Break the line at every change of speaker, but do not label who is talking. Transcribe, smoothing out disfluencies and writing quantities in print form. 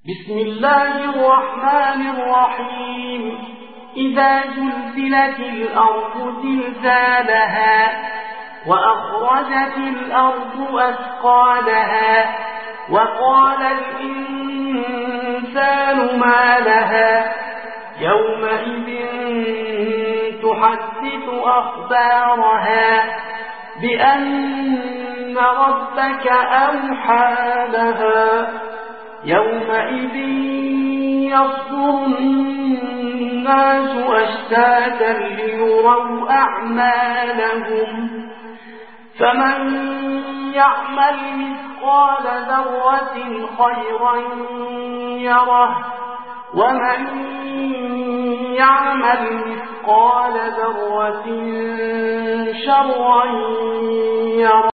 بسم الله الرحمن الرحيم إذا زلزلت الأرض زلزالها وأخرجت الأرض أثقالها وقال الإنسان ما لها يومئذ تحدث أخبارها بأن ربك أوحى لها يومئذ يصدر الناس أشتاتا ليروا أعمالهم فمن يعمل مثقال ذرة خيرا يره ومن يعمل مثقال ذرة شرا يره.